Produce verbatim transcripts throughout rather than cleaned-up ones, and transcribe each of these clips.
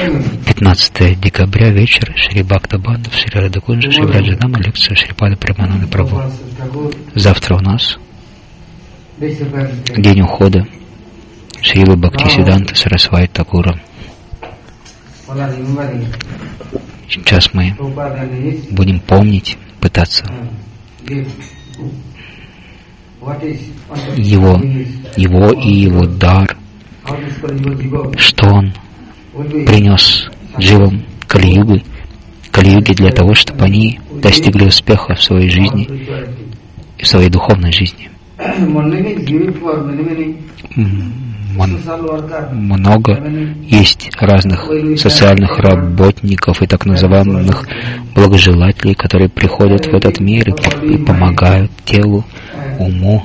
пятнадцатое декабря, вечер, Шри Бхактабандхав, Шри Радхакунджа, Шри Враджадама, лекция Шрипада Прамананда Прабху. Завтра у нас день ухода Шрилы Бхактисиданта Сарасвати Такура. Сейчас мы будем помнить, пытаться его, его и его дар, что он принес дживам Кали-юги, Кали-юги для того, чтобы они достигли успеха в своей жизни, в своей духовной жизни. Много есть разных социальных работников и так называемых благожелателей, которые приходят в этот мир и помогают телу, уму.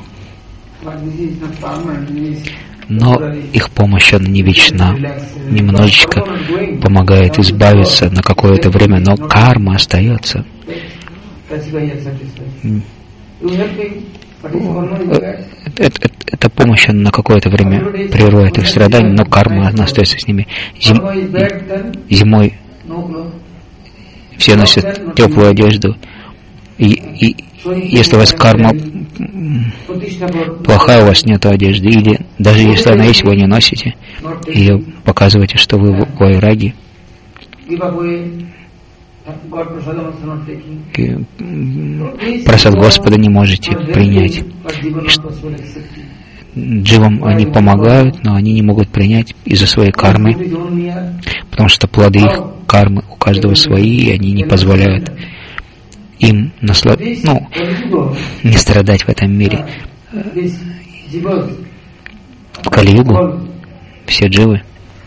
Но их помощь, она не вечна. Немножечко помогает избавиться на какое-то время, но карма остается. Это, это, эта помощь она на какое-то время прерывает их страдания, но карма она остается с ними. Зим, зимой все носят теплую одежду, и, и если у вас карма плохая, у вас нет одежды, или даже если она есть, вы не носите ее, показываете, что вы в вайраги. Просад Господа не можете принять. Дживам они помогают, но они не могут принять из-за своей кармы, потому что плоды их кармы у каждого свои, и они не позволяют им наслад... ну, не страдать в этом мире. В Кали-югу все дживы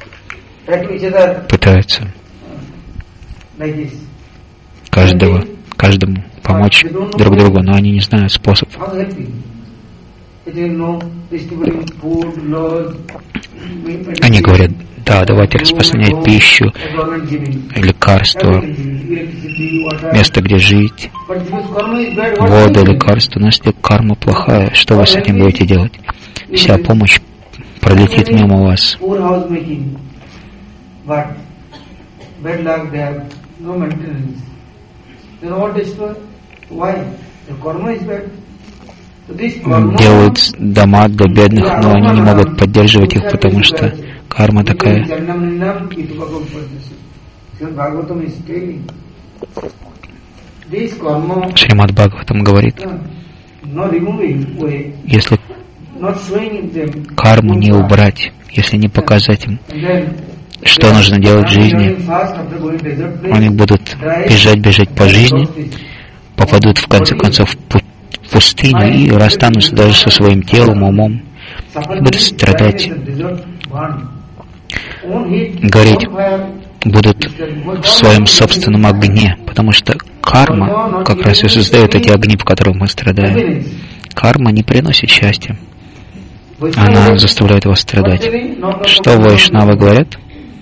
пытаются каждого, каждому помочь друг другу, но они не знают способ. Они говорят, да, давайте распространять пищу, лекарства, место, где жить, воду, лекарства. Но если карма плохая, что вы с этим будете делать? Вся помощь пролетит мимо вас. Делают дома для бедных, но они не могут поддерживать их, потому что карма такая. Шримад Бхагаватам говорит, если карму не убрать, если не показать им, что нужно делать в жизни, они будут бежать, бежать по жизни, попадут в конце концов в пустыню и расстанутся даже со своим телом, умом, и будут страдать, гореть, будут в своем собственном огне, потому что карма как раз и создает эти огни, в которых мы страдаем. Карма не приносит счастья, она заставляет вас страдать. Что вайшнавы говорят?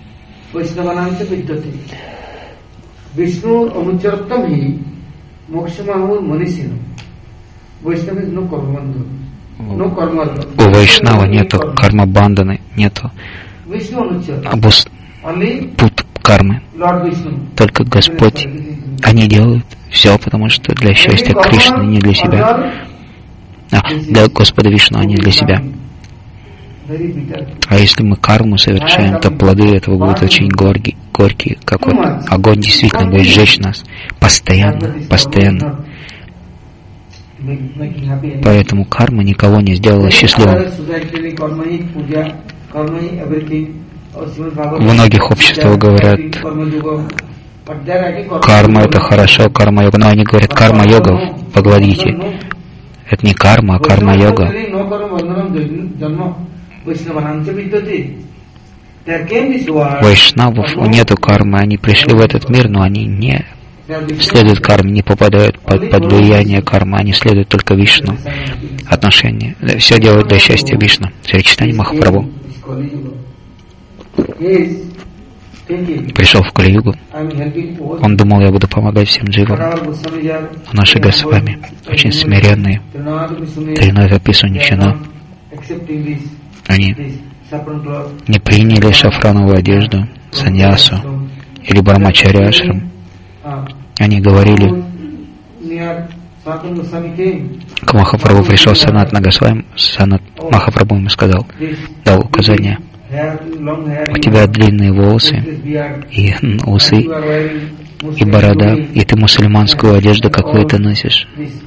У вайшнава нету карма-банданы, нету обус... пут кармы. Только Господь, они делают все, потому что для счастья Кришны, не для себя. А, для Господа Вишну, а не для себя. А если мы карму совершаем, то плоды этого будут очень горькие, горькие, как вот огонь действительно будет сжечь нас постоянно, постоянно. Поэтому карма никого не сделала счастливым. В многих обществах говорят, карма это хорошо, карма-йога, но они говорят карма-йога в Бхагавад-гите. Это не карма, а карма-йога. Вайшнавов нету кармы, они пришли в этот мир, но они не следуют карме, не попадают под, под влияние кармы, они следуют только Вишну. Отношения. Все делают для счастья Вишну. Шри Чайтанья Махапрабху пришел в Кали-югу. Он думал, я буду помогать всем дживам. Но наши Госвами очень смиренные. Тринада Писуничана. Они не приняли шафрановую одежду, саньясу или Брахмачарья ашрам, они говорили, к Махапрабху пришел Санатана Госвами, Санат Махапрабху ему сказал, дал указание: у тебя длинные волосы и усы, и борода, и ты мусульманскую одежду, какую ты носишь.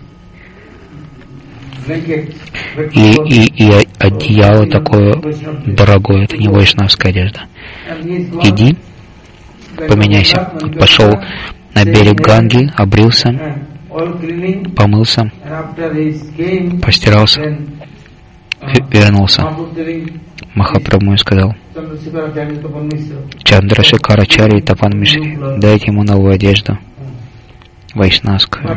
И, и, и одеяло такое дорогое, это не вайшнавская одежда. Иди, поменяйся. Пошел на берег Ганги, обрился, помылся, постирался, вернулся. Махапрабху ему сказал: Чандрашекарачарья и Тапан Мишри, дайте ему новую одежду, вайшнавскую.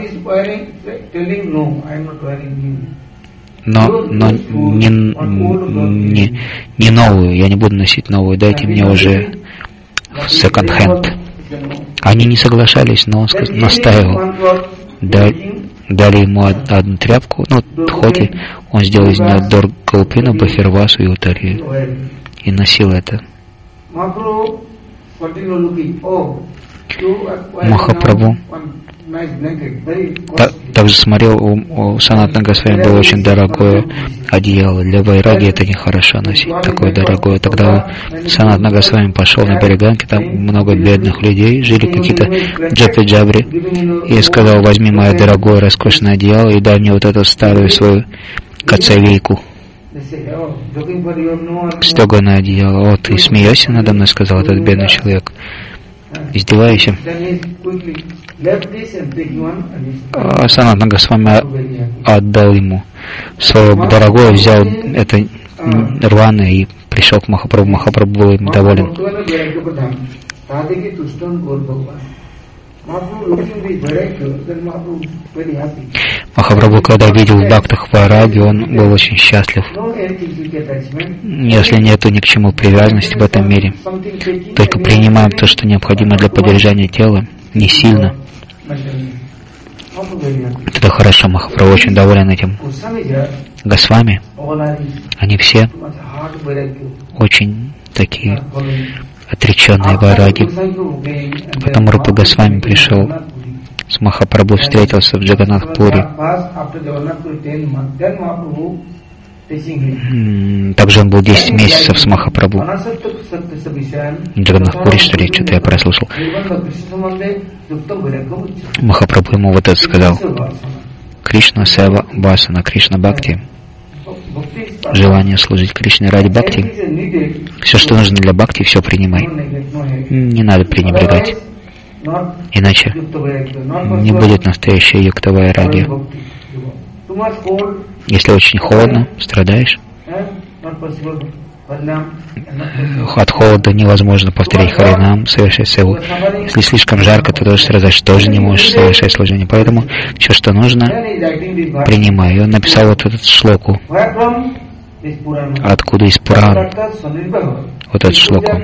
Но, но не, не, не новую, я не буду носить новую, дайте мне уже секонд-хенд. Они не соглашались, но он настаивал. Дали ему одну тряпку, ну, хоть он сделал из нее Доргаупину, Бахирвасу и Утари, и носил это. Махапрабху та, также смотрел, у, у Санатана Госвами было очень дорогое одеяло. Для вайраги это нехорошо носить такое дорогое. Тогда Санатана Госвами пошел на берег Ганги, там много бедных людей, жили какие-то джапи-джабри, и сказал: возьми мое дорогое роскошное одеяло и дай мне вот эту старую свою кацавейку, стеганое одеяло. О, ты смеешься надо мной, сказал этот бедный человек. Издеваешься. А Санатана Госвами отдал ему свое дорогое, взял это рваное и пришел к Махапрабху. Махапрабху был им доволен. Махапрабху, когда видел в бхактах вайраги, он был очень счастлив. Если нету ни к чему привязанности в этом мире, только принимаем то, что необходимо для поддержания тела, не сильно, это хорошо. Махапрабху очень доволен этим. Госвами, они все очень такие отреченные вайраги. Потом Рупа Госвами пришел с Махапрабху, встретился в Джаганнатхпуре. Также он был десять месяцев с Махапрабху. В Джаганнатхпуре, что ли, что-то я прослушал. Махапрабху ему вот это сказал: Кришна Сева Васана, Кришна Бхакти, желание служить Кришне ради бхакти, все, что нужно для бхакти, все принимай. Не надо пренебрегать. Иначе не будет настоящей юкта вайраги. Если очень холодно, страдаешь. От холода невозможно повторять харинам, совершать севу. Если слишком жарко, то тоже страдать, тоже не можешь совершать служение. Поэтому все, что нужно, принимай. И он написал вот этот шлоку. Откуда из Пуран? Вот этот шлоку.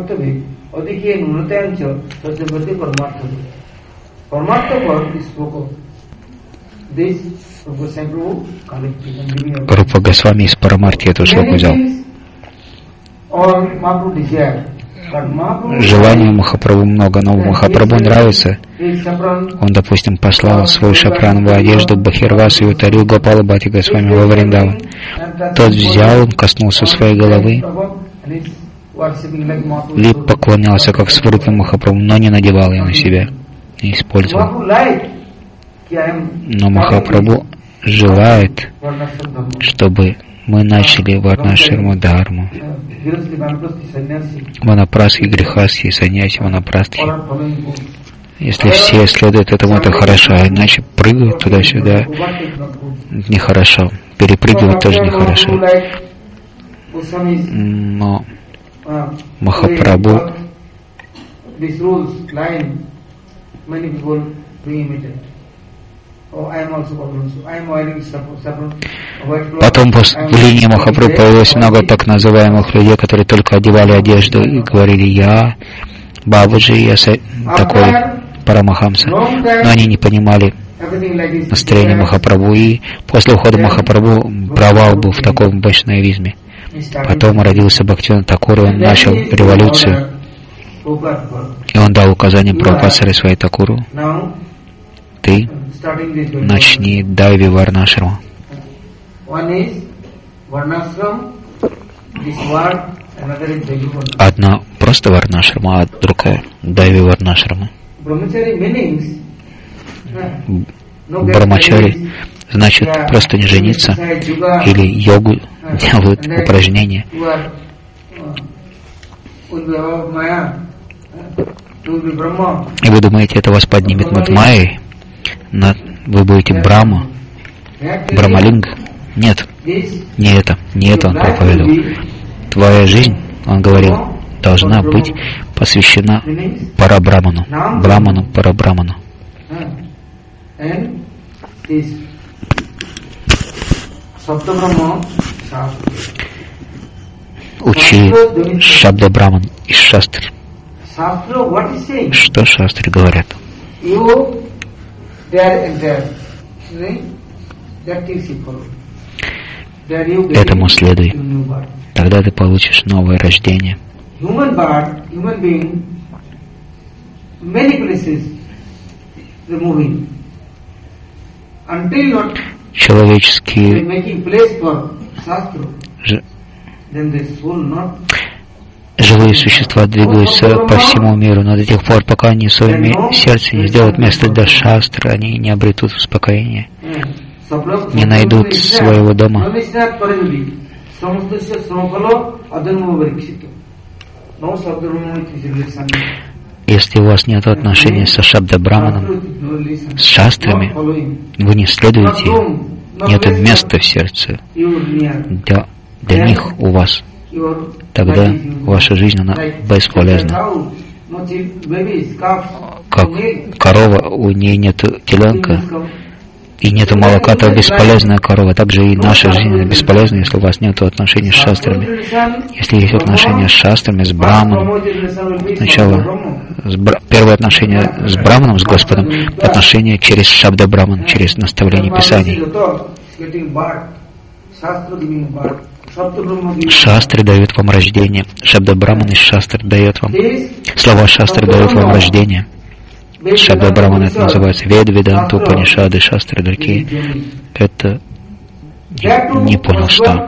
Рупа Госвами из Парамарти эту шлоку взял. Желаний у Махапрабху много, но Махапрабху нравится. Он, допустим, послал свою шапрановую одежду Бахирвасу и Утарю Гопала Бхати Госвами во Вриндаван. Тот взял, коснулся своей головы и поклонялся как Сварупе Махапрабху, но не надевал ее на себя, не использовал. Но Махапрабху желает, чтобы мы начали Варнаширму Дхарму. Ванапрастхи, грехастхи, саньяси, ванапрастхи. Если все следуют этому, это хорошо, а иначе прыгают туда-сюда, нехорошо. Перепрыгивать тоже нехорошо. Но Махапрабху потом после линии Махапрабху появилось много так называемых людей, которые только одевали одежду и говорили: я Бабаджи, я такой Парамахамса. Но они не понимали настроение Махапрабху. И после ухода Махапрабху провал был в таком вайшнавизме. Потом родился Бхактивинода Тхакур, и он начал революцию. И он дал указание Прабхупаде Сарасвати Такуру: ты начни Дайви Варнашрама. Одна просто Варнашрама, а другая Дайви Варнашрама. Брамачари значит просто не жениться или йогу делают, упражнения. И вы думаете, это вас поднимет над Майей? Над, вы будете Брахма, Брахмалинга? Нет, не это, не это он проповедовал. Твоя жизнь, он говорил, должна быть посвящена Парабраману, Браману, Парабраману. Учи Шабда Браман из Шастр. Что Шастры говорят? Этому следуй. Тогда ты получишь новое рождение. Человеческие ж... живые существа двигаются по всему миру, но до тех пор, пока они в своем сердце не сделают место для шастры, они не обретут успокоения, не найдут своего дома. Если у вас нет отношений со Шабда Браманом, с шастрами, вы не следуете, нет места в сердце для, для них у вас, тогда ваша жизнь, она бесполезна. Как корова, у нее нет теленка и нет молока, то бесполезная корова. Также и наша жизнь бесполезна, если у вас нет отношений с шастрами. Если есть отношения с шастрами, с Браманом, сначала с бра... первое отношение с Браманом, с Господом, отношение через Шабда Браман, через наставление Писаний. Шастры дают вам рождение. Шабда Браман из Шастр дает вам. Слова Шастры дают вам рождение. Шабда Браман это называется Вед, Веданта, Упанишады, Шастры, другие. Это не понял, что.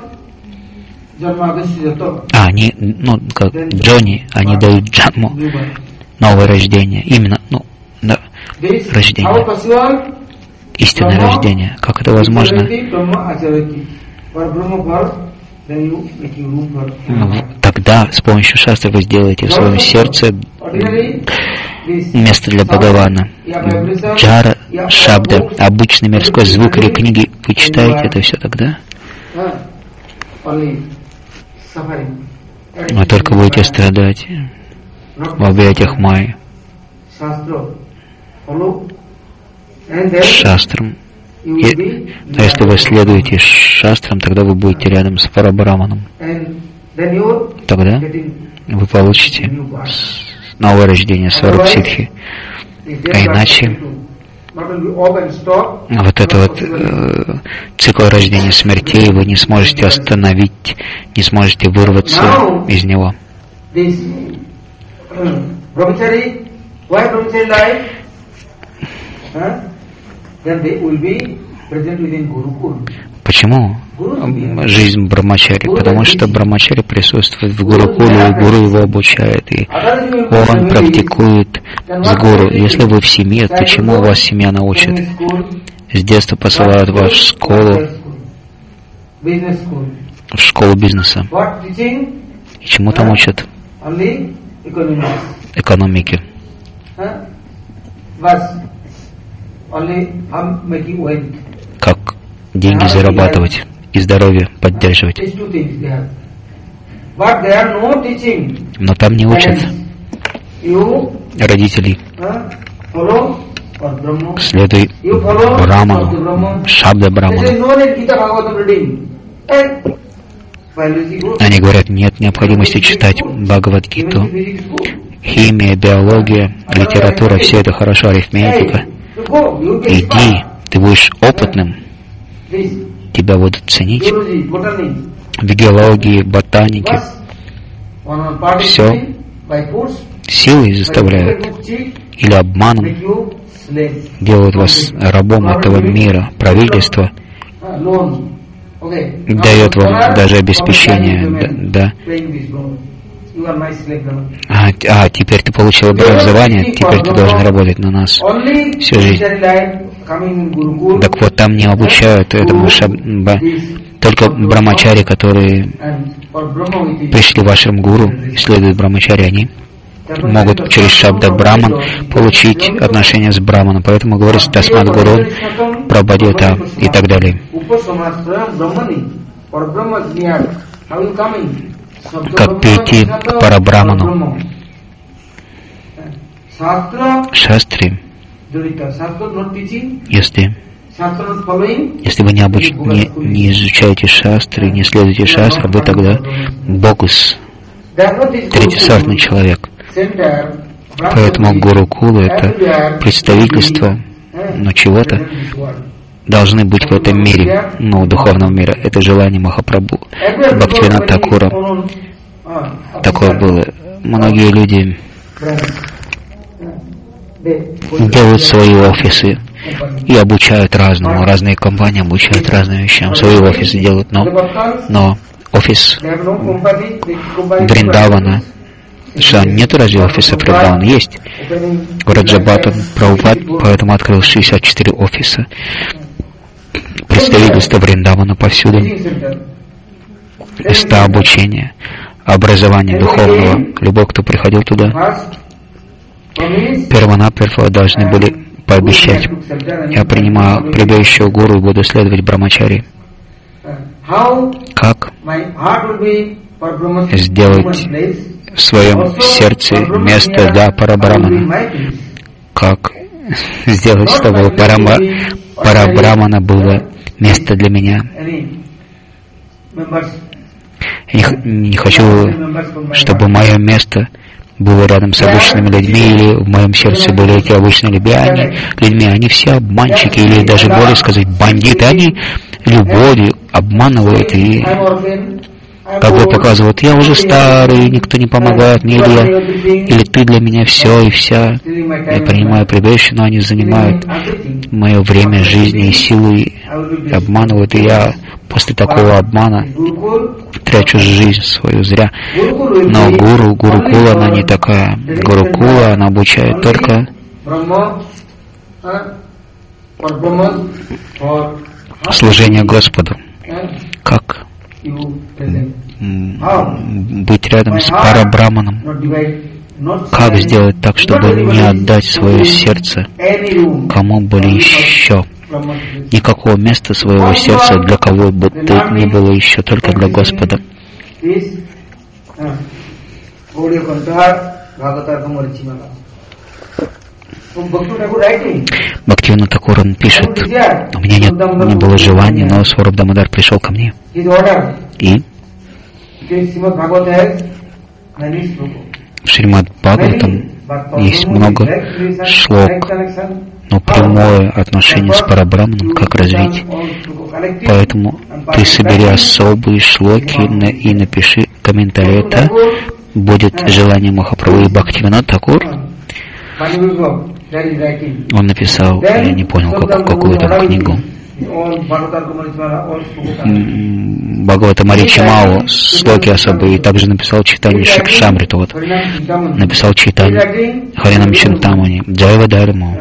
А, они, ну, как Джонни, они дают джанму, новое рождение. Именно, ну, да, рождение. Истинное рождение. Как это возможно? Тогда с помощью шастры вы сделаете в своем сердце место для Бхагавана. Джара, Шабда, обычный мирской звук или книги. Вы читаете это все тогда? Вы только будете страдать в объятиях Майи. Шастрам. И, а если вы следуете шастрам, тогда вы будете рядом с Парабраманом. Тогда вы получите новое рождение Сварупсидхи. А иначе вот это вот э, цикл рождения смертей вы не сможете остановить, не сможете вырваться из него. Почему жизнь Брамачари? Потому что Брамачари присутствует в Гурукуле, и Гуру его обучает, и он практикует с Гуру. Если вы в семье, то чему вас семья научит? С детства посылают вас в школу, в школу бизнеса. И чему там учат? Экономике. Как деньги зарабатывать и здоровье поддерживать. Но там не учат родителей. Следуй Браману, Шабда Браману. Они говорят, нет необходимости читать Бхагавад-гиту. Химия, биология, литература, все это хорошо, арифметика. Иди, ты будешь опытным, тебя будут ценить в геологии, ботанике. Все силой заставляют или обманом делают вас рабом этого мира. Правительство дает вам даже обеспечение, да, да. А, а, теперь ты получил образование, теперь ты должен работать на нас всю жизнь. Так вот, там не обучают этому шабба. Только брамачари, которые пришли в вашем гуру, следуют брамачари, они могут через шабда браман получить отношения с браманом. Поэтому говорится тасмад гуру, прабхадита и так далее. Как перейти к парабраману? Шастри, если, если вы не, обуч... не, не изучаете шастры, не следуете шастрам, вы тогда богус, третьесортный человек. Поэтому гурукула — это представительство, но чего-то должны быть в этом мире, ну, духовного мира. Это желание Махапрабху. Бхактивинода Такура. Такое было. Многие люди делают свои офисы и обучают разному. Разные компании обучают разным вещам. Свои офисы делают, но, но офис Вриндавана, что нет разве офиса Вриндавана? Есть. Раджабхата Прабхупад поэтому открыл шестьдесят четыре офиса. Представительство Вриндавана повсюду. Места обучения, образования духовного. Любой, кто приходил туда, первонаперво должны были пообещать: я принимаю предыдущего гуру и буду следовать брамачари. Как сделать в своем сердце место для парабрамана? Как сделать, чтобы парама, парабрамана было место для меня? Я не, не хочу, чтобы мое место было рядом с обычными людьми, или в моем сердце были эти обычные люди, они, людьми, они все обманщики, или даже более сказать, бандиты, они любовью обманывают и как бы показывают: я уже старый, никто не помогает мне, или, я, или ты для меня все и вся. Я принимаю предыдущее, но они занимают мое время жизни и силу, и обманывают, и я после такого обмана трачу жизнь свою зря. Но гуру, гурукула, она не такая. Гурукула, она обучает только служение Господу. Как быть рядом с парабраманом? Как сделать так, чтобы не отдать свое сердце кому бы еще? Никакого места своего сердца для кого бы то ни было еще, только для Господа. Бхактивинода Такур, он пишет: у меня нет, не было желания, но Сваруб Дамодар пришел ко мне. И в Шримад Бхагаватам есть много шлок, но прямое отношение с парабраманом как развить. Поэтому ты собери особые шлоки и напиши комментарий. Это будет желание Махапрабху. И Бхактивинода Такур, он написал, я не понял, как, какую там книгу, Бхагавата Маричимау, слоки особые, и также написал читание Шамриту, вот, написал читание Харинам Чинтамани, Джайва Дharmu.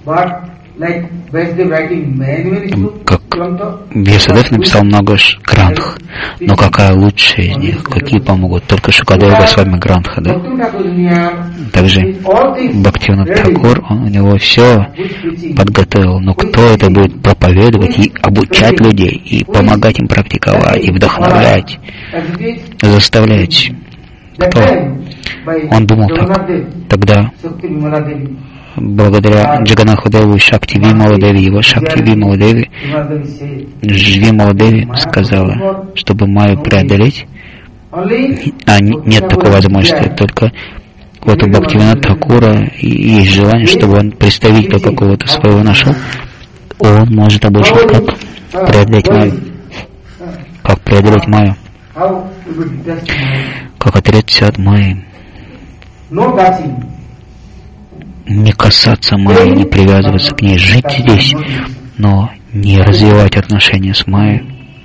Как Вьясадев написал много грантх, но какая лучшая из них, какие помогут? Только Шукадева Госвами Грантха, да? Также Бхактивинода Такур, он у него все подготовил, но кто это будет проповедовать и обучать людей, и помогать им практиковать, и вдохновлять, заставлять? Кто? Он думал так. Тогда благодаря Джаганнатху Деву и Шакти Вимала Деви, его Шакти Вимала Деви, Вимала Деви сказала, чтобы Майю преодолеть, а нет такой возможности, только вот у Бхактивинода Такура есть желание, чтобы он представителя какого-то своего нашел, он может обучить, как преодолеть Майю, как преодолеть Майю, как отречься от Майи. Не касаться майи, не привязываться к ней, жить здесь, но не развивать отношения с майей.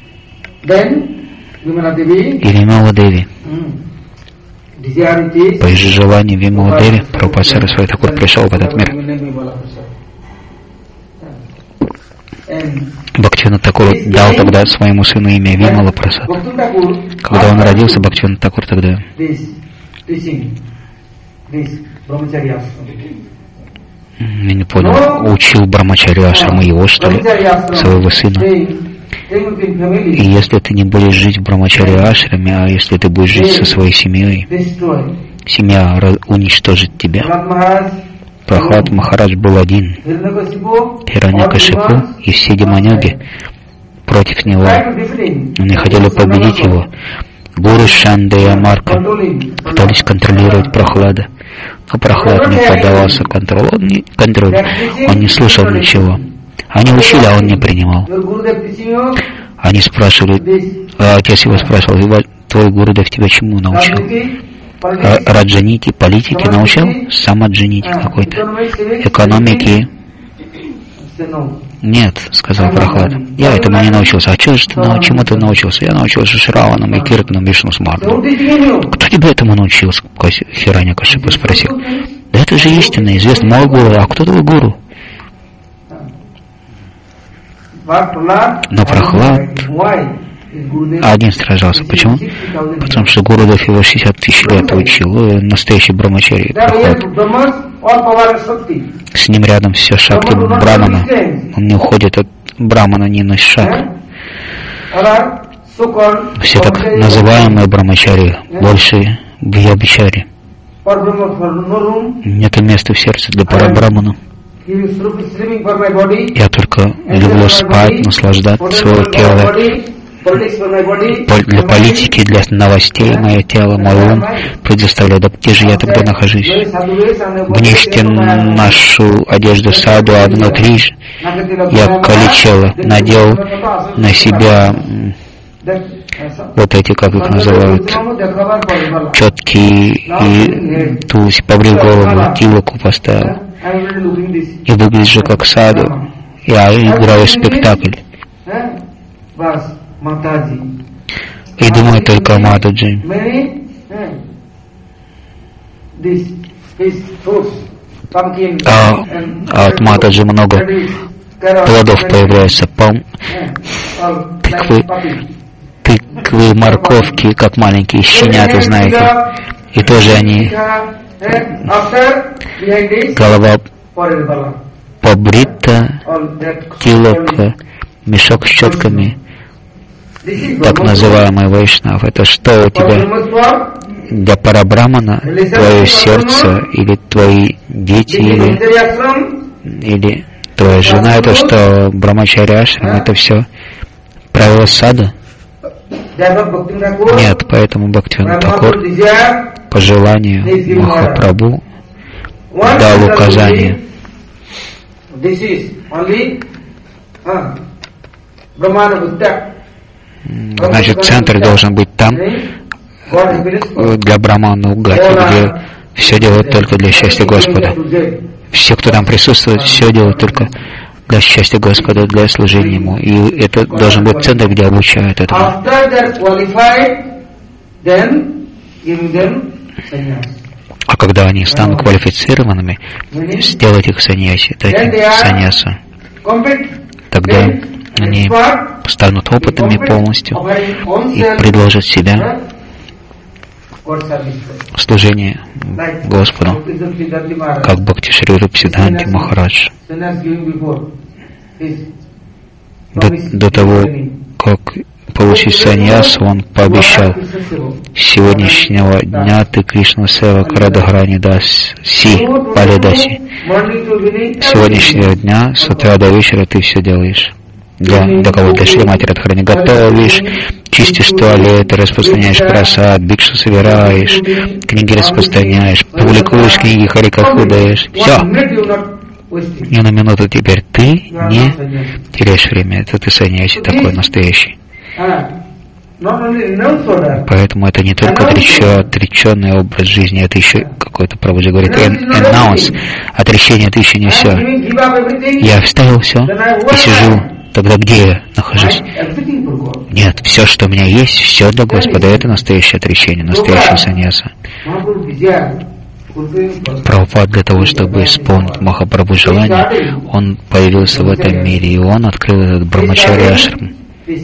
И Вимала Деви. По ее желанию Вимала Деви, Прабхупада Сарасвати Тхакур пришел в этот мир. Бхактивинода Тхакур дал тогда своему сыну имя Вимала Прасад. Когда он родился, Бхактивинода Тхакур тогда я не понял, учил Брамачарью Ашраму его, что ли, своего сына. И если ты не будешь жить в Брамачаре Ашраме, а если ты будешь жить со своей семьей, семья уничтожит тебя. Прахлад Махарадж был один. Хираньякашипу и все демоняги против него. Они хотели победить его. Гуру Шанда и Амарка пытались контролировать Прахлада. Но Прахлад не поддавался контролю. Он не, контроль. Он не слышал ничего. Они учили, а он не принимал. Они спрашивали, а отец его спрашивал, твой Гурудев тебя чему научил? Раджанити, политики научил? Самаджанити какой-то. Экономики? Нет, сказал Прахлад. Я этому не научился. А чего же ты, чему ты научился? Я научился Шраванам и Киртанам Вишну Смарту. Кто тебя этому научил? Хираньякашипу спросил. Да это же истинно, известно. Мой гуру. А кто твой гуру? Но Прахлад один сражался. Почему? Потому что Гурудев его шестьдесят тысяч лет учил. Настоящий Брамачари. С ним рядом все шакти Брамана. Он не уходит от Брамана ни на шаг. Все так называемые Брамачари больше в Ябичаре. Нет места в сердце для Парабрамана. Я только люблю спать, наслаждаться своего тела. Для политики, для новостей мое тело, мой ум предоставляет. Да где же я тогда нахожусь? Внешне ношу одежду саду, а внутри я каличела, надел на себя вот эти, как их называют, четкие, и тулси, побрил голову, тилоку поставил. И выгляжу как саду. Я играю в спектакль. И думаю только о Матаджи. А, а от Матаджи много плодов появляется. Пом... Тыквы, тыквы, морковки, как маленькие щенята, знаете. И тоже они... Голова побрита, тилок, мешок с четками. Так называемый вайшнав. Это что у тебя? Для Парабрамана твое сердце, или твои дети, или, или твоя жена? Это что, Брамачари Ашрам? Это все правила сада? Нет, поэтому Бхактивинода Тхакур по желанию Махапрабху дал указание. Значит, центр должен быть там, для Брамана Угати, где все делают только для счастья Господа. Все, кто там присутствует, все делают только для счастья Господа, для служения Ему. И это должен быть центр, где обучают этому. А когда они станут квалифицированными, сделать их саньяси, дать им саньясу, тогда они станут опытными полностью и предложат себя в служении Господу, как Бхакти Шри Рупа Сиддханти Махарадж. До, до того, как получить саньясу, он пообещал: с сегодняшнего дня ты Кришна Севак Радхарани Даси Палидаси. С сегодняшнего дня, с утра до вечера ты все делаешь. Для, для кого? Для Шримати Радхарани. Готовишь, чистишь туалеты, распространяешь прасад, бикшу собираешь, книги распространяешь, публикуешь книги, харикатху даешь. Все. Ни на минуту теперь ты не теряешь время. Это ты саньяси такой настоящий. Поэтому это не только отреченный образ жизни, это еще какой-то, Прабхуджи говорит, announce, отречение это еще не все. Я оставил все и сижу. Тогда где я нахожусь? Нет, все, что у меня есть, все для Господа. Это настоящее отречение, настоящее саньяса. Прабхупад для того, чтобы исполнить Махапрабху желание, он появился в этом мире, и он открыл этот Брахмачарья ашрам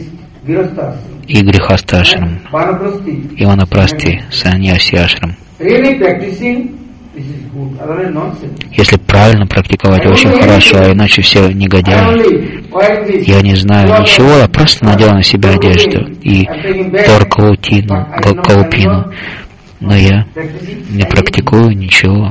и Грихаста ашрам, и Ванапрасти саньяси ашрам. Если правильно практиковать, очень хорошо, а иначе все негодяи. Я не знаю ничего, я просто надел на себя одежду и тор каутину, каупину, но я не практикую ничего.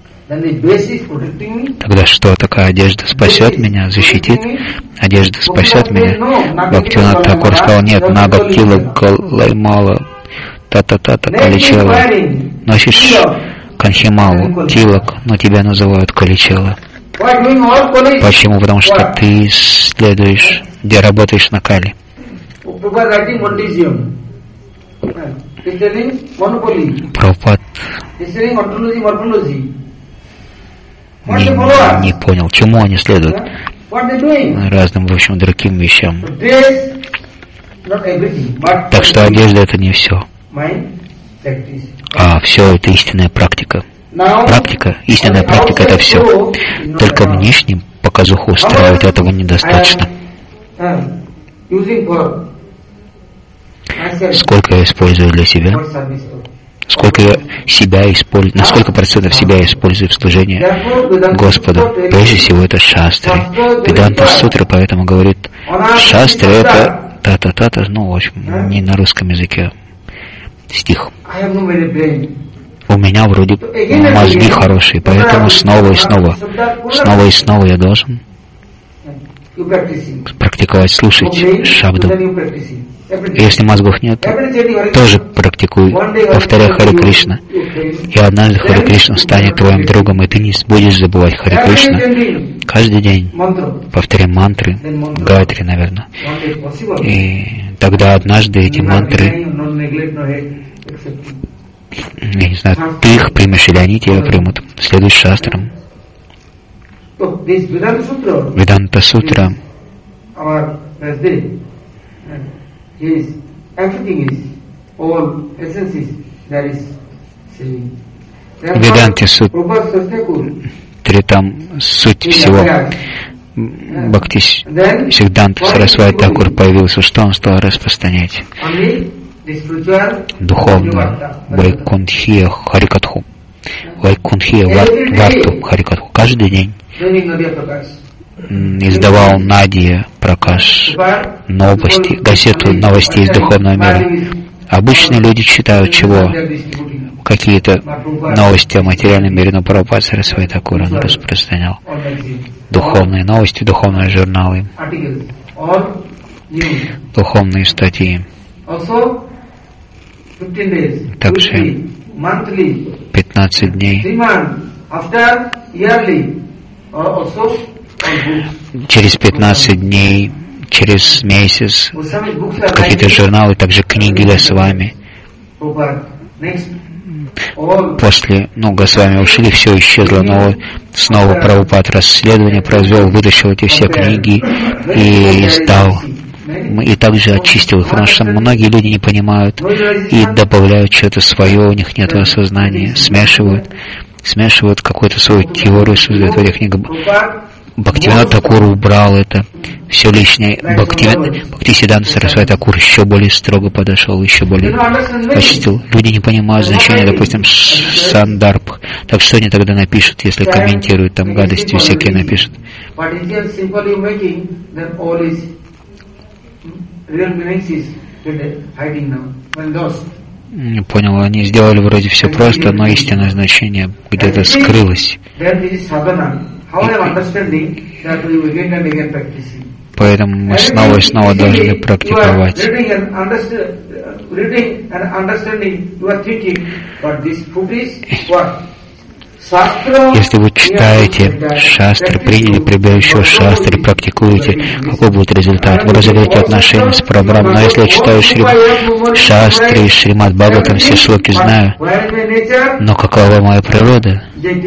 Тогда что, такая одежда спасет меня, защитит? Одежда спасет меня? Бхактивинод Тхакур сказал, нет, нага кила галаймала, та-та-та-та, каличела. Носишь канхималу, тилок, но тебя называют каличела. Почему? Потому что ты следуешь, где работаешь на кали. Прабхупад не, не понял, чему они следуют. Разным, в общем, другим вещам. Так что одежда это не все. А все это истинная практика. Практика, истинная практика это все. Только внешним показуху устраивать этого недостаточно. Сколько я использую для себя? Сколько я себя использую? На сколько процентов себя я использую в служении Господу? Прежде всего это шастры. Веданта сутра поэтому говорит, шастры это та-та-та-та, ну в общем, не на русском языке стих. У меня вроде мозги хорошие, поэтому снова и снова, снова и снова я должен практиковать, слушать шабду. Если мозгов нет, тоже практикуй, повторяй Харе Кришна. И однажды Харе Кришна станет твоим другом, и ты не будешь забывать Харе Кришна. Каждый день повторяй мантры, гайатри, наверное. И тогда однажды эти мантры, я не знаю, ты их примешь или они тебя примут. Следуй шастрам. Веданта сутра. Веданте сутре там суть всего. Бхакти Сиддханта Сарасвати Тхакур появился, что он стал распространять? Духовно, Вайкунтхия Харикатху, Вайкунтхия Варту Харикатху. Каждый день издавал Надия Пракаш новости, газету новостей из духовного мира. Обычные люди читают чего? Какие-то новости о материальном мире, но Прабхупад Сарасвати Тхакур он распространял духовные новости, духовные журналы, духовные статьи. Также пятнадцать дней через пятнадцать дней, через месяц какие-то журналы, также книги Госвами. После, ну, Госвами ушли, все исчезло, но снова Прабхупад расследование произвел, вытащил эти все книги и издал. И также очистил их, потому что многие люди не понимают и добавляют что-то свое, у них нет осознания, смешивают, смешивают какую-то свою теорию, создают в этих книгах. Бхактивинод Тхакур убрал это, все лишнее. Бхактисиддханта Сарасвати Тхакур еще более строго подошел, еще более очистил. Люди не понимают значения, допустим, сандарбх. Так что они тогда напишут, если комментируют, там гадости всякие напишут. Не понял, они сделали вроде все просто, но истинное значение где-то скрылось. Поэтому мы снова и снова должны практиковать. Если вы читаете шастры, приняли прибежище шастры, практикуете, какой будет результат? Вы разовьете отношения с Парабрахманом. Но если я читаю шри... шастры и Шримад Бхагаватам, все шлоки знаю, но какова моя природа?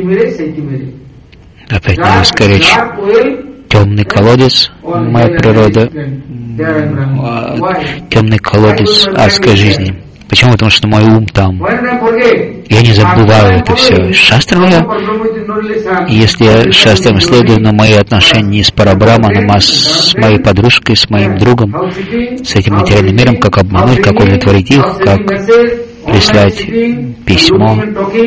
Опять не скорее. Темный колодец, моя природа, темный колодец адской жизни. Почему? Потому что мой ум там. Я не забываю это все. Шастрам я, если я шастрам следую, но мои отношения не с Парабрахманом, а с моей подружкой, с моим другом, с этим материальным миром, как обмануть, как удовлетворить их, как прислать письмо.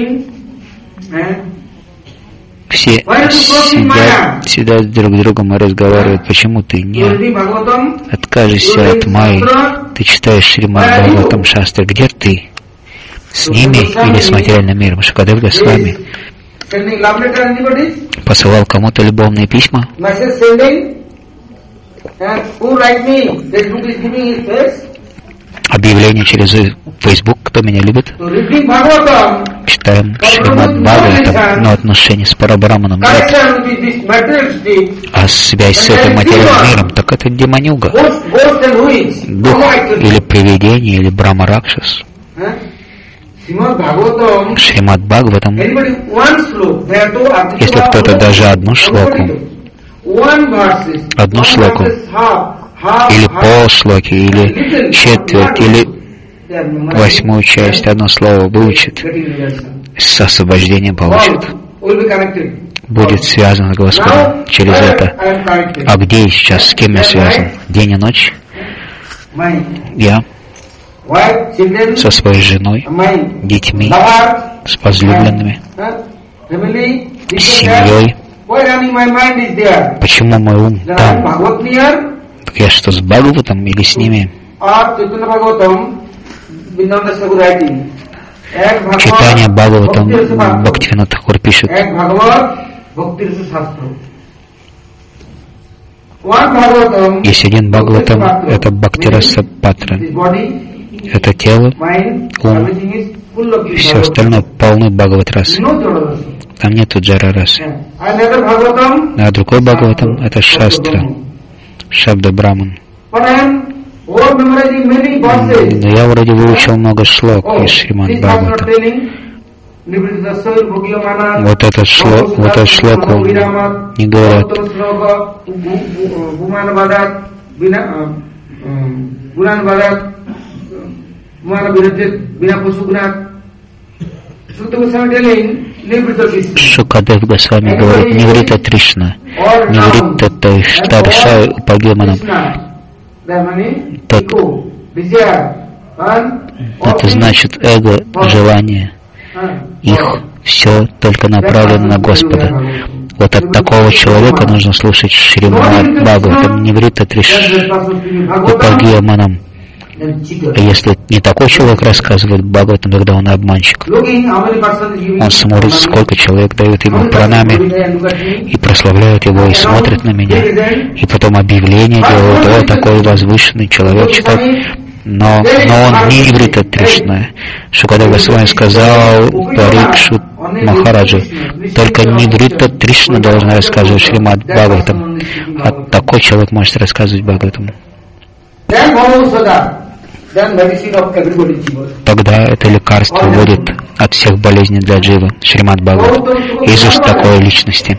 Все сидят, сидят друг с другом и разговаривают, почему ты не откажешься от Майи, ты читаешь Шримад Бхагаватам Шастры, где ты? С ними или с материальным миром? Шукадев Госвами посылал кому-то любовные письма? Объявление через Facebook, кто меня любит? Читаем Шримад Бхагаватам, но отношения с Парабрахманом нет. А связь с этим материальным миром, так это демонюга. Дух или привидение, или Брахма Ракшас. Шримад Бхагаватам, если кто-то даже одну шлоку, одну шлоку, или полшлоки, или четверть, или восьмую часть, одно слово выучит, с освобождением получит. Будет связан с Господом через это. А где я сейчас, с кем я связан? День и ночь? Я со своей женой, детьми, с возлюбленными, с семьей. Почему мой ум там? Так я что, с Бхагаватом или с ними? Читание Бхагаватам, Бхактивинод Тхакур пишет, есть один Бхагаватам, это Бхактираса Патра. Это тело, ум, и все остальное полны Бхагават-расы. Там нету джара-расы. А другой Бхагаватам — это Шастра, Шабда Браман. Но я вроде выучил много шлок из Шримад Бхагавата. Вот этот шлок, вот этот шлок не говорят. Шукадев Госвами говорит, Ниврита Тришна, Ниврита Тариша Упагеманам. Это значит эго, желание. Их все только направлено на Господа. Вот от такого человека нужно слушать Шримад Бхагаватам, Ниврита Тришна Упагеманам. А если не такой человек рассказывает Бхагаватам, тогда он обманщик. Он смотрит, сколько человек дают ему пранами и прославляют его, и смотрят на меня. И потом объявление делают, о, такой возвышенный человек читает. Но, но он не Ниврита Тришна. Шукадев Госвами сказал Парикшит Махараджу, только Ниврита Тришна должна рассказывать Шримад Бхагаватам. А такой человек может рассказывать Бхагаватам. Тогда это лекарство вводит от всех болезней для дживы, Шримад Бхагават, из уст такой личности.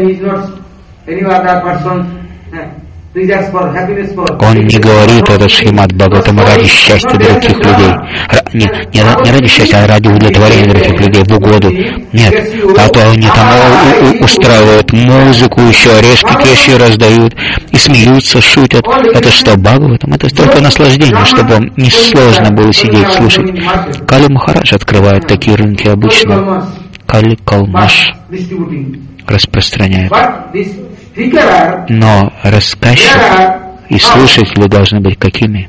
Он не говорит это Шримад Бхагаватам ради счастья других людей. Не, не, не ради счастья, а ради удовлетворения других людей, в угоду. Нет. А то они там у, у, устраивают музыку, еще орешки кеши раздают, и смеются, шутят. Это что, Бхагаватам? Это только наслаждение, чтобы вам не сложно было сидеть, слушать. Кали Махарадж открывает такие рынки обычно. Кали Калмаш распространяет. Но рассказчик и слушатели должны быть какими?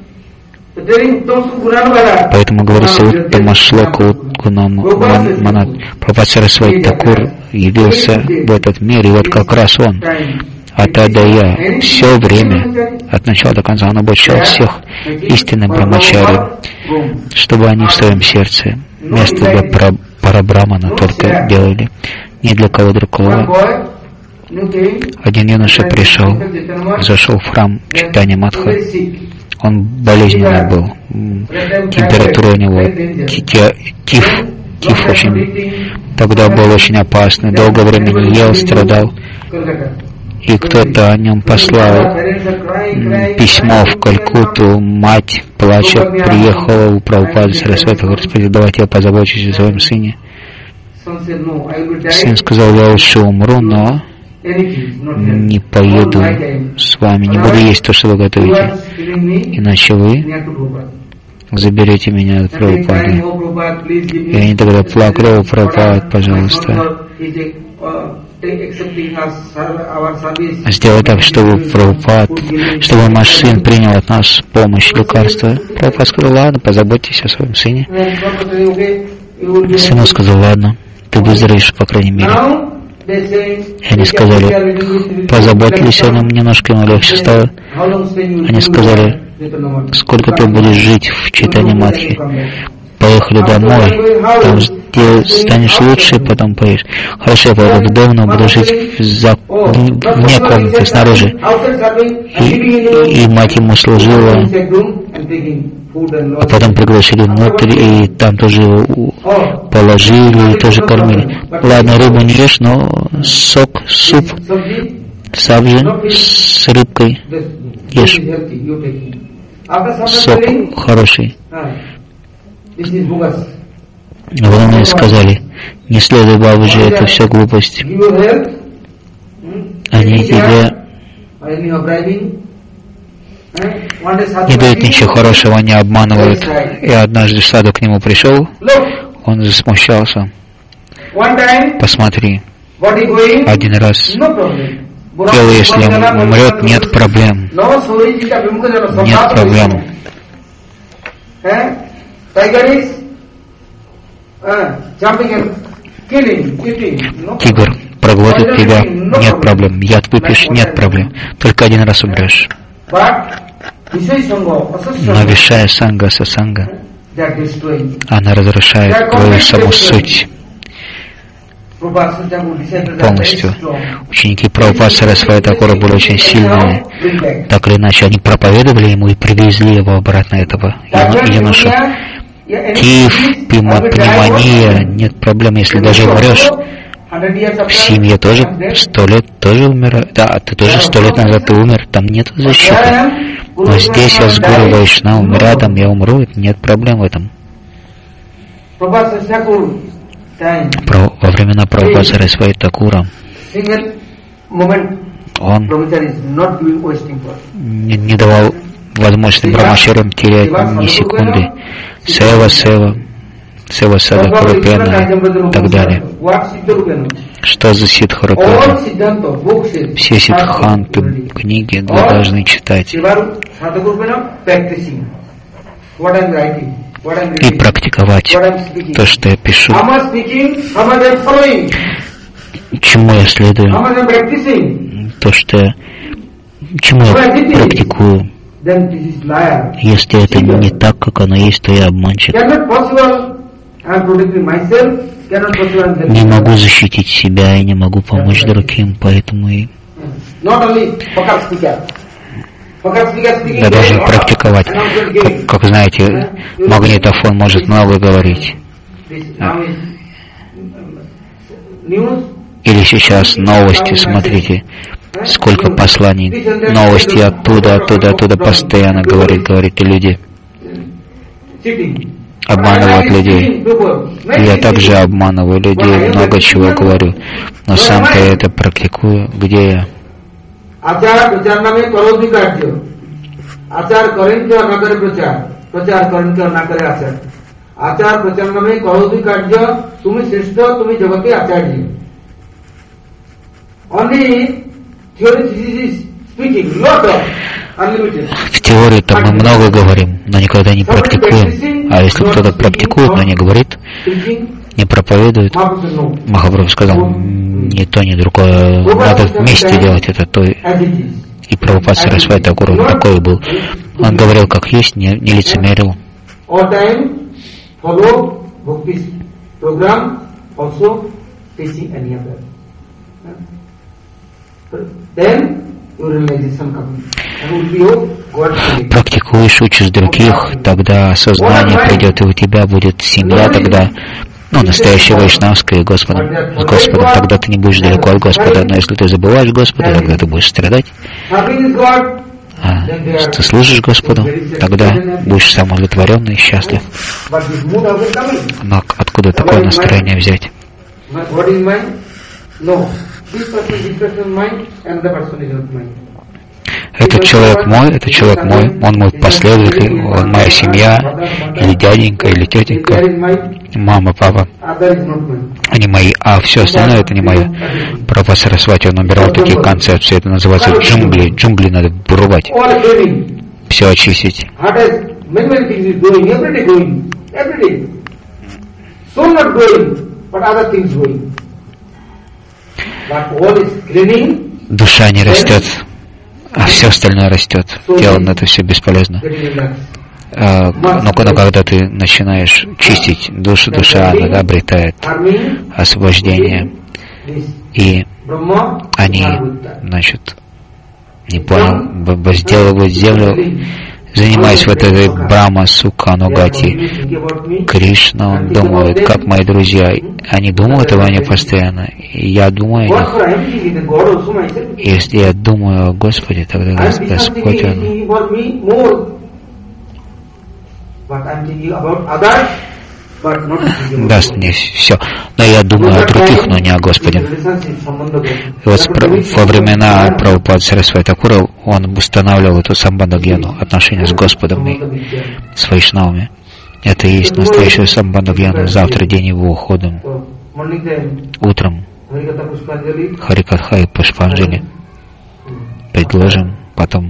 Поэтому говорится, Уттамашлока Манат. Прабхупада Сарасвати Такур явился в этот мир, и вот как раз он, Атадая, все время, от начала до конца, он обучал всех истинным брамачари, чтобы они в своем сердце, вместо парабрамана только делали, ни для кого другого. Один юноша пришел, зашел в храм Чайтанья Мадха. Он болезненный был, температура у него, тиф, тиф очень, тогда был очень опасный, долгое время не ел, страдал. И кто-то о нем послал письмо в Калькутту, мать, плача, приехала у Прабхупады Сарасвати, говорит: Господи, давайте я позабочусь о своем сыне. Сын сказал: я лучше умру, но не поеду с вами, не буду есть то, что вы готовите, иначе вы заберете меня от Прабхупады. И они тогда плакали: о, Прабхупад, пожалуйста, сделай так, чтобы Прабхупад, чтобы наш сын принял от нас помощь, лекарства. Прабхупад сказал: ладно, позаботьтесь о своем сыне. Сыну сказал: ладно, ты выздоровеешь, по крайней мере. И они сказали, позаботились о нем немножко, ему легче стало. Они сказали: сколько ты будешь жить в Чайтанья Мадхе? Поехали домой, там ты станешь лучше, потом поедешь. Хорошо, я поеду в дом, но буду жить за... вне комнаты, снаружи. И, и мать ему служила, а потом пригласили внутрь, и там тоже его положили, и тоже кормили. Ладно, рыбу не ешь, но сок, суп, сабжи с рыбкой ешь. Сок хороший. Потом мне сказали: не следуй бабуджи, это все глупость. Они тебе не дают ничего хорошего, они обманывают. И однажды саду к нему пришел, он засмущался. Посмотри, один раз пел, если умрет, нет проблем. Нет проблем. Тигр проглотит тебя, нет проблем. Яд выпьешь, нет проблем. Только один раз умрешь. Но вишая санга сасанга, она разрушает твою саму суть полностью. Ученики Прабхупады Сарасвати Такура были очень сильные. Так или иначе, они проповедовали ему и привезли его обратно, этого юношу. Тиф, пневмония, нет проблем, если даже умрешь. В семье тоже сто лет тоже умирают. Да, ты тоже сто лет назад ты умер, там нет защиты. Но здесь я с Гуру Вайшнавом рядом, я умру, нет проблем в этом. Про, во времена Прабхупады Сарасвати Такура он не, не давал возможности брамачарям терять ни секунды. Сева, сева, сева сада Крупена и так далее. Что за Сиддхарупена? Все сиддханты, книги вы должны читать и практиковать то, что я пишу. Чему я следую? То, что я, чему я практикую. Если это не так, как оно есть, то я обманщик. Не могу защитить себя и не могу помочь другим, поэтому и я должен практиковать. Как, как знаете, магнитофон может много говорить. Или сейчас новости, смотрите, сколько посланий, новости оттуда, оттуда, оттуда постоянно говорит, говорит, и люди обманывают людей. Я также обманываю людей, много чего говорю, но сам-то я это практикую. Где я? В теории там мы много говорим, но никогда не практикуем. А если кто-то практикует, но не говорит, не проповедует, Махапрабху сказал, ни то, ни другое, надо вместе делать это, то и Прабхупада Сарасвати Такур такой был. Он говорил, как есть, не, не лицемерил. Практикуешь, учишь других, тогда осознание придет, и у тебя будет семья тогда, ну, настоящая вайшнавская, Господом, с Господом, тогда ты не будешь далеко от Господа, но если ты забываешь Господа, тогда ты будешь страдать. А если ты служишь Господу, тогда будешь самоудовлетворенный и счастлив. Но откуда такое настроение взять? Этот человек мой, этот человек мой, он мой последователь, он моя семья, или дяденька, или тетенька, мама, папа, они мои, а все остальное это не мое. Прабхупада Сарасвати, он убирал такие концепции, это называется джунгли, джунгли надо вырубать, все очистить. Душа не растет, а все остальное растет. Тело на это все бесполезно. А, но, но когда ты начинаешь чистить душу, душа она обретает освобождение. И они, значит, не понял, возделывают землю, занимаясь вот этой Брахма, Сука, Анугати. Кришна, он думает, как мои друзья, они думают обо мне постоянно, и я думаю о них. Если я думаю о Господе, тогда Господь, Он даст мне все. Но я думаю о других, но не о Господе. И вот во времена Прабхупады Сарасвати Такура он устанавливал эту самбандха-гьяну, отношения с Господом и с вайшнавами. Это и есть настоящая самбандха-гьяна. Завтра день его ухода. Утром Харикатха и Пушпанджали предложим, потом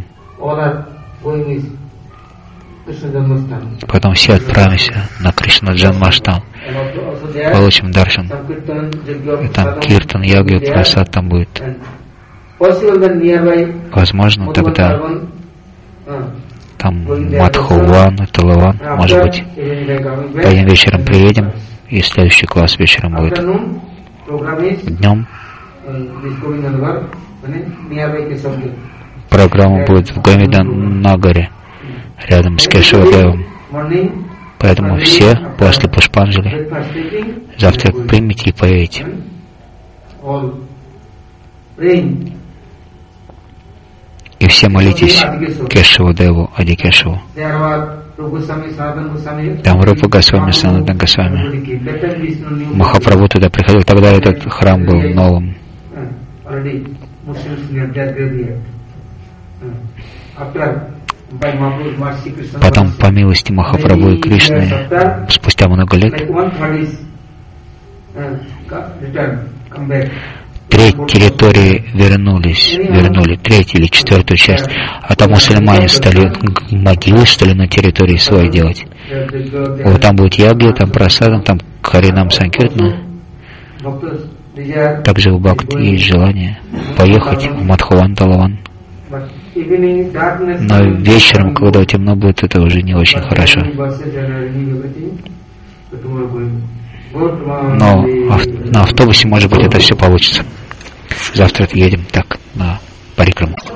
Потом все отправимся на Кришна Джанмаштам, получим даршан. И там Киртан, Ягья, Прасад там будет. Возможно, тогда там Мадхуван, Талаван, может быть. Пойдем вечером, приедем, и следующий класс вечером будет. Днем программа будет в Говинданагаре, рядом с Кешавадевом. Поэтому все после Пушпанджали завтра примите и поедете. И все молитесь Кешавадеву, Адикешеву. Там Рупа Госвами, Санатан Госвами. Махапрабху туда приходил, тогда этот храм был новым. Потом, по милости Махапрабху и Кришны, спустя много лет, треть территории вернулись, вернули третью или четвертую часть, а там мусульмане стали могилы, что ли, на территории своей делать. Вот там будет ягья, там просадом, там Харинам Санкиртна. Также у Бхакти есть желание поехать в Мадхуван, Талаван. Но вечером, когда темно будет, это уже не очень хорошо. Но на автобусе, может быть, это все получится. Завтра едем так на парикраму.